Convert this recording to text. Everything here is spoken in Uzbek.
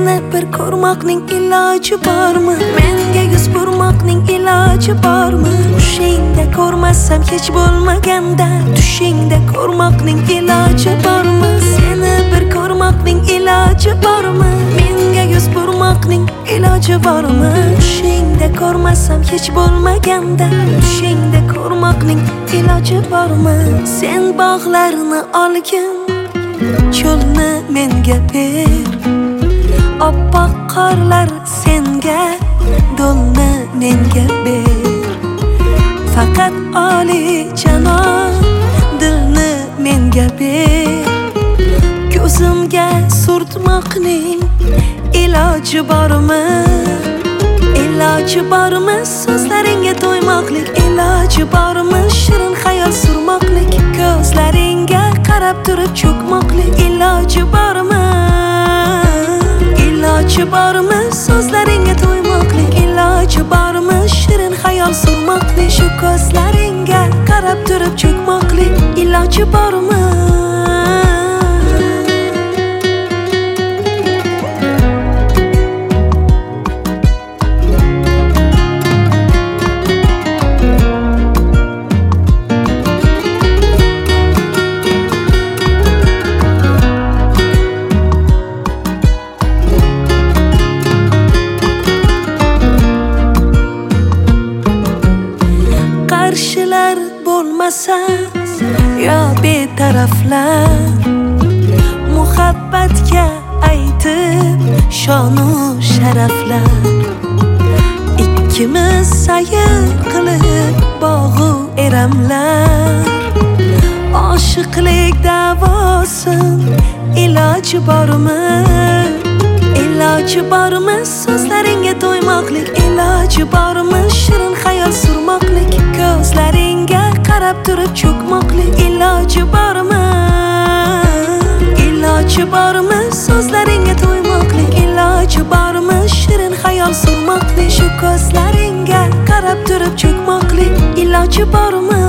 Seni bir ko'rmoqning iloji bormi? Menga yuz burmoqning iloji bormi? Tushingda ko'rmasam hech bo'lmaganda, tushingda ko'rmoqning iloji bormi? Seni bir ko'rmoqning iloji bormi? Menga yuz burmoqning iloji bormi? Tushingda ko'rmasam hech bo'lmaganda, tushingda ko'rmoqning iloji bormi? Sen bog'larni olgin, cho'lni menga ber. Oppoq qorlar senga, do'lni menga ber. Faqat olijanob dilni menga ber. Ko'zimga surtmoqning iloji bormi? Iloji bormi? So'zlaringga to'ymoqlik iloji bormi? Shirin xayol surmoqlik, ko'zlaringga qarab turib cho'kmoqlik iloji bormi? Iloji bormi? So'zlaringga to'ymoqlik iloji bormi? Shirin xayol surmoqlik, shu ko'zlaringga qarab turib cho'kmoqlik iloji bormi? Qarshilar bo'lmasa yo betaraflar, muhabbatga aytib shonu sharaflar. Ikkimiz sayr qilib bog'u eramlar, oshiqlik davosin iloji bormi? Iloji bormi? So'zlaringga to'ymoqlik iloji bormi? Shirin xayol surmoqlik, ko'zlaringga qarab turib cho'kmoqlik iloji bormi? Iloji bormi? So'zlaringga to'ymoqlik iloji bormi? Shirin xayol surmoqlik, shu ko'zlaringga qarab turib cho'kmoqlik iloji bormi?